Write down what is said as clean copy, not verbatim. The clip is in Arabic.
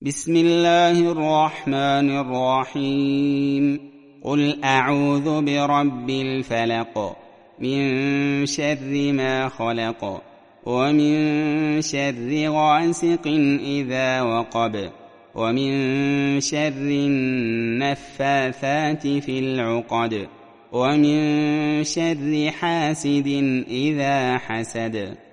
بسم الله الرحمن الرحيم. قل أعوذ برب الفلق من شر ما خلق ومن شر غاسق إذا وقب ومن شر النفاثات في العقد ومن شر حاسد إذا حسد.